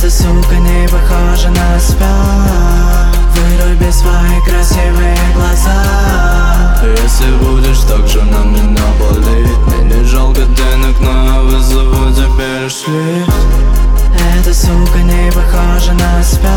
Эта сука не похожа на себя. Выруби свои красивые глаза. Если будешь так же на меня болеть, мне не жалко денег, но я вызову тебе шлифт. Эта сука не похожа на себя.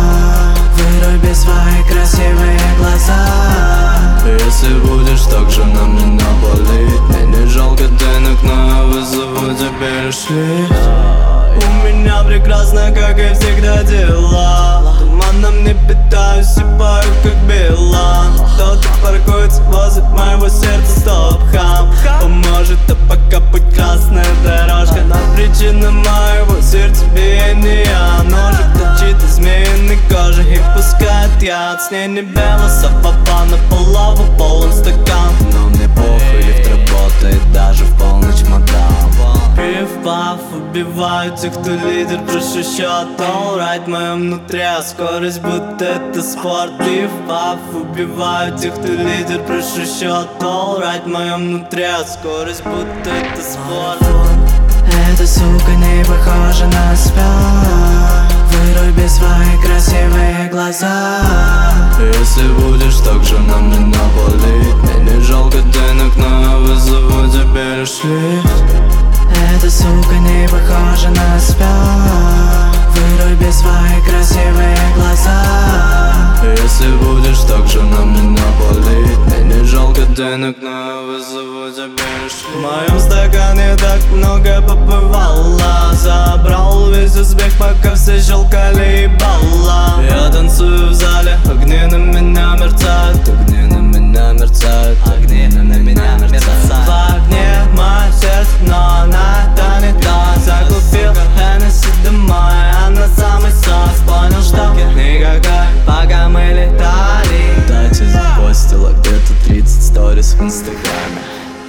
Выруби свои красивые глаза. Если будешь так же на меня болеть, мне не жалко денег, но я вызову тебе шлифт. У меня прекрасно, как и всегда, дела. Туманом не питаюсь и пою, как Билан. Кто-то паркуется возле моего сердца, стоп, хам. Поможет, а пока путь красная дорожка. Но причина моего сердца биения. Ножик торчит из змеиной кожи и пускает яд. С ней не белоса, папа на полову полон стакан. Но мне похуй, лифт работает даже в полночь, мадам. Пиф-паф, убивают тех, кто лидер, прошу счет. Allright, в моем внутри, а скорость будто это спорт. Пиф-паф, убивают тех, кто лидер, прошу счет. Allright, в моем внутри, а скорость будто это спорт. Эта сука не похожа на себя. Выруби свои красивые глаза. Если будешь так же на меня болеть, мне не жалко денег, но я вызову тебе шлифт. Эта сука не похожа на себя. Выруби свои красивые глаза. Если будешь так же на меня болеть, мне не жалко денег, но я вызову тебе шлифт. В моем стакане так много побывало. Забрал весь успех, пока все щелкали ебало. Я танцую в зале, огни на меня мерцают. Огни на меня мерцают, огни на меня мерцают. В огне мое сердце, но она тонет. Закупил Хеннесси домой, она самый сос. Понял, что никакой, пока мы летали. Дайте запостила где-то 30 сторис в инстаграме.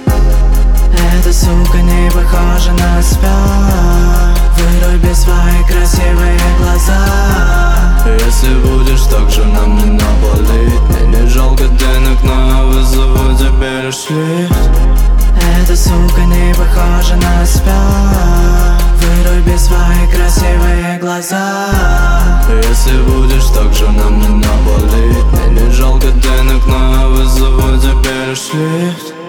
Эта сука не похожа на себя. Выруби свои красивые глаза. Если будешь так же на меня болеть, мне не жалко денег, но я вызову тебе шлифт. Эта сука не похожа на себя. Выруби свои красивые глаза. Если будешь так же на меня болеть, мне не жалко денег, но я вызову тебе шлифт.